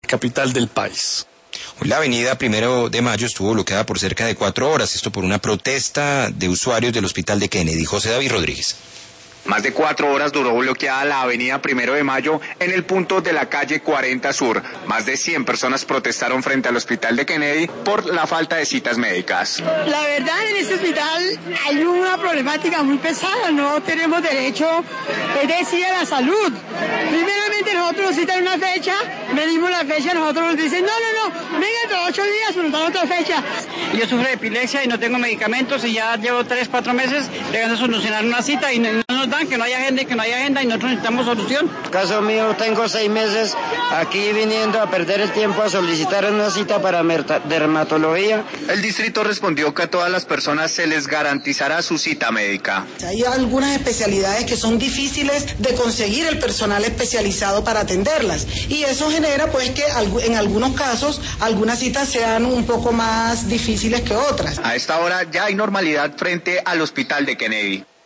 capital del país. Hoy la avenida 1 de Mayo estuvo bloqueada por cerca de 4 horas, esto por una protesta de usuarios del hospital de Kennedy. José David Rodríguez. Más de 4 horas duró bloqueada la avenida 1 de Mayo en el punto de la calle 40 Sur. Más de 100 personas protestaron frente al hospital de Kennedy por la falta de citas médicas. La verdad, en este hospital hay una problemática muy pesada, no tenemos derecho, es decir, a la salud. Primeramente nosotros nos citan una fecha, medimos la fecha, nosotros nos dicen, no, venga dentro de 8 días, pero nos dan otra fecha. Yo sufro de epilepsia y no tengo medicamentos y ya llevo 3, 4 meses llegando a solucionar una cita y no nos dan, que no hay agenda y nosotros necesitamos solución. Caso mío, tengo 6 meses aquí viniendo a perder el tiempo a solicitar una cita para dermatología. El distrito respondió que a todas las personas se les garantizará su cita médica. Hay algunas especialidades que son difíciles de conseguir el personal especializado para atenderlas y eso genera pues que en algunos casos algunas citas sean un poco más difíciles que otras. A esta hora ya hay normalidad frente al hospital de Kennedy.